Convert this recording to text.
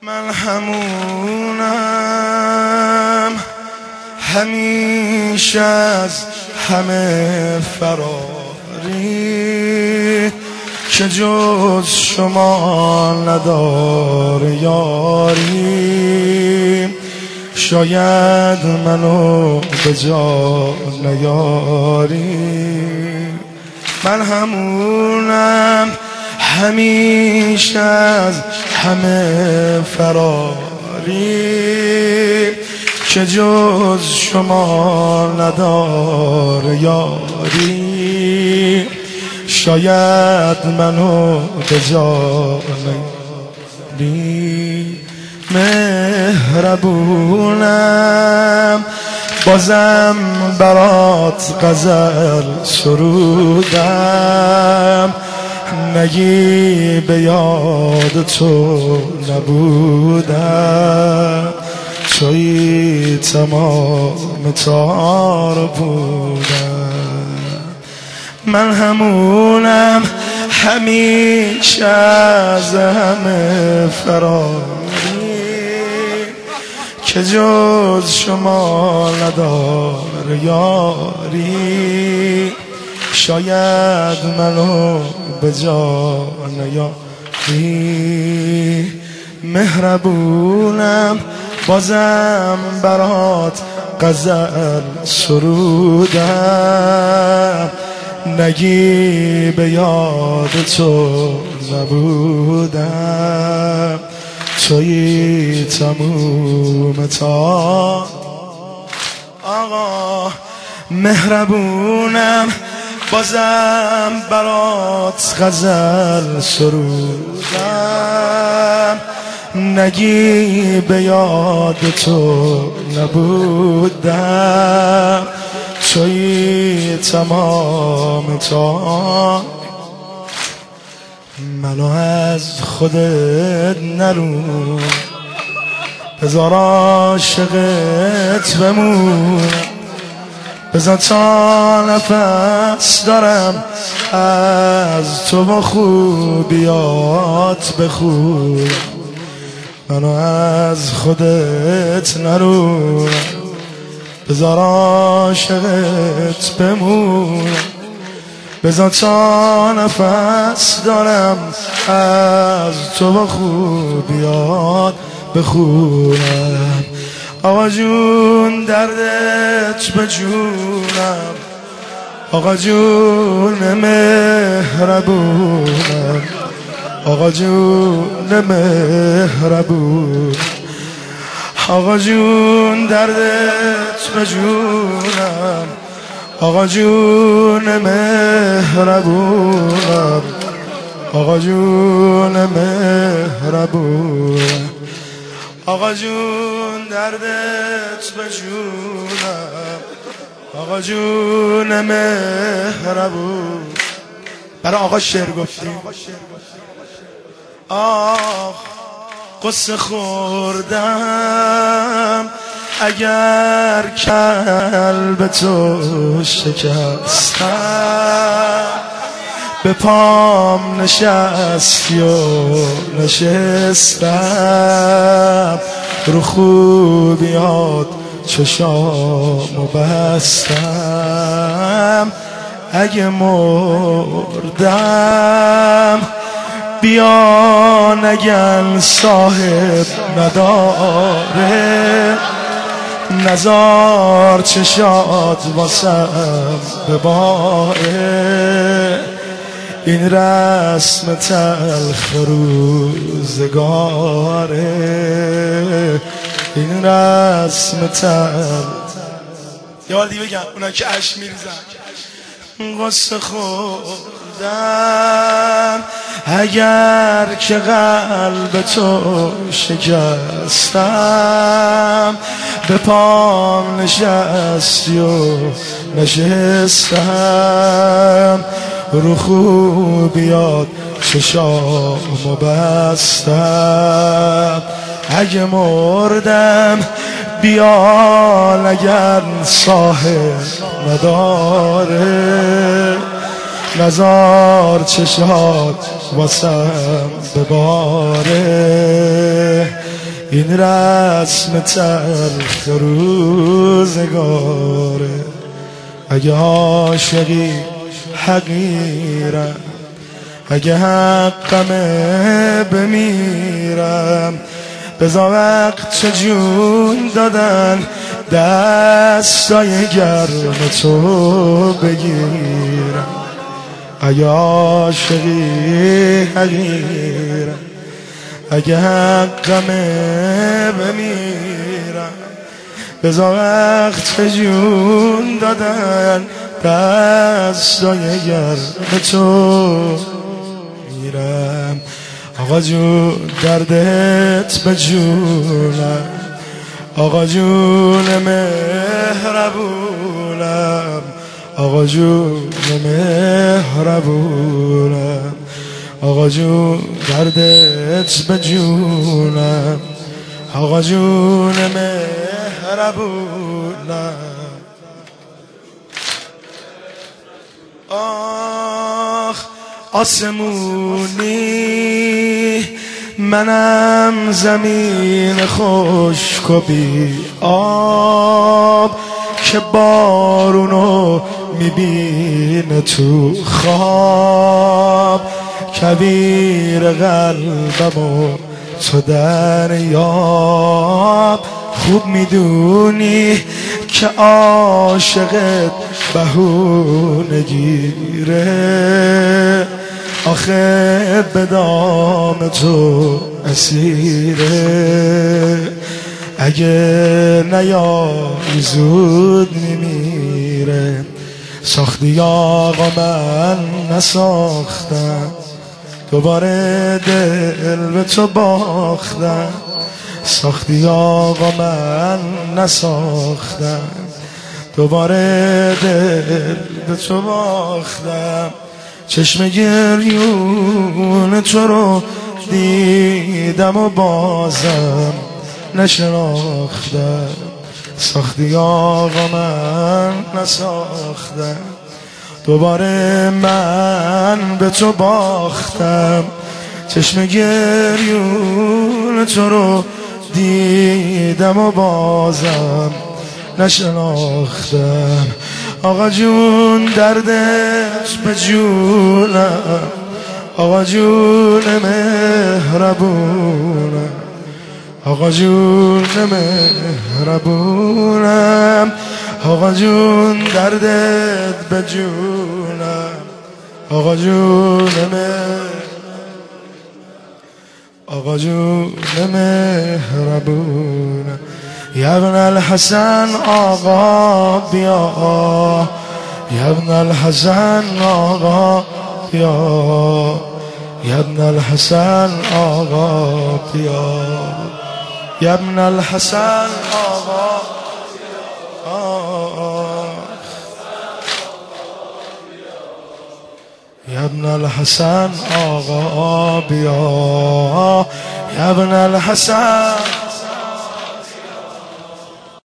من همونم همیشه از همه فراری که جز شما نداره یاری. شاید منو به جا نیاری. من همونم همیشه از همه فراری که جز شما نداره یاری. شاید منو به جا نیاری. مهربونم بازم برات غزل سرودم. نگی به یاد تو نبودم. توی تمام تار بودم. من همونم همیشه از همه فراری که جز شما نداره یاری. شاید منو به جا نیاری. مهربونم بازم برات غزل سرودم. نگی به یاد تو نبودم. توی تموم تا آقا. مهربونم بازم برات غزل سرودم. نگی به یاد تو نبودم. توی تمام تا منو از خودت نرون. بذار عاشقت بمونم. بذار تا نفس دارم از تو با خوبیات بخونم. منو از خودت نرون. بذار عاشقت بمونم. بذار تا نفس دارم از تو با خوبیات بخونم. آقا جون دردت به جونم. آقا جون مهربونم. آقا جون مهربون. آقا جون دردت به جونم. آقا جون مهربونم. آقا جون مهربونم. آقا جون دردت به جونم. آقا جون مهربون. برای آقا شعر گفتیم. آخ قصه خوردم اگر قلب تو شکستم. به پام نشستی و نشستم. رو خوبیات چشامو بستم. اگه مردم بیا نگن صاحب نداره. نزار چشات واسم بباره. این رسم تلخ روزگاره. این رسم تلخ. یه حال دیگه بگم اونا که عشق میریزن. قصه خوردم اگر که قلب تو شکستم. به پام نشستی و نشستم. رو خوبیات چشامو بستم. اگه مردم بیا نگر صاحب نداره. نزار چشات واسم بباره. این رسم تلخ روزگاره. اگه عاشقی حقیرم، اگه حقمه بمیرم، بذار وقت جون دادن دستای گرم تو بگیرم. اگه عاشقی حقیرم، اگه حقمه بمیرم، بذار وقت جون دادن دستای گرم تو میرم. آقا جون دردت به جونم، آقا جون مهربونم، آقا جون مهربونم، آقا جون دردت به جونم، آقا جون مهربونم. آخ آسمونی منم زمین خشک و بی آب که بارونو میبینه تو خواب. کویر قلبمو تو دریاب، خوب میدونی که عاشقت بهونه گیره، آخه به دام تو اسیره. اگه نیایی زود میمیره. ساختی آقا من نساختم، دوباره دل به تو باختم. ساختی آقا من نساختم، دوباره دل به تو باختم. چشم گریون تو رو دیدم و بازم نشناختم. ساختی آقا من نساختم، دوباره من به تو باختم. چشم گریون تو رو دیدم و بازم نشناختم. آقا جون دردت به جونم، آقا جون مهربونم، آقا جون مهربونم، آقا جون دردت به جونم، آقا جون آقا جون مهربونم. یا ابن الحسن آقا بیا، یا ابن الحسن آقا بیا، یا ابن الحسن آقا بیا، یا ابن الحسن آقا یا ابن الحسن آقا بیا، یا ابن الحسن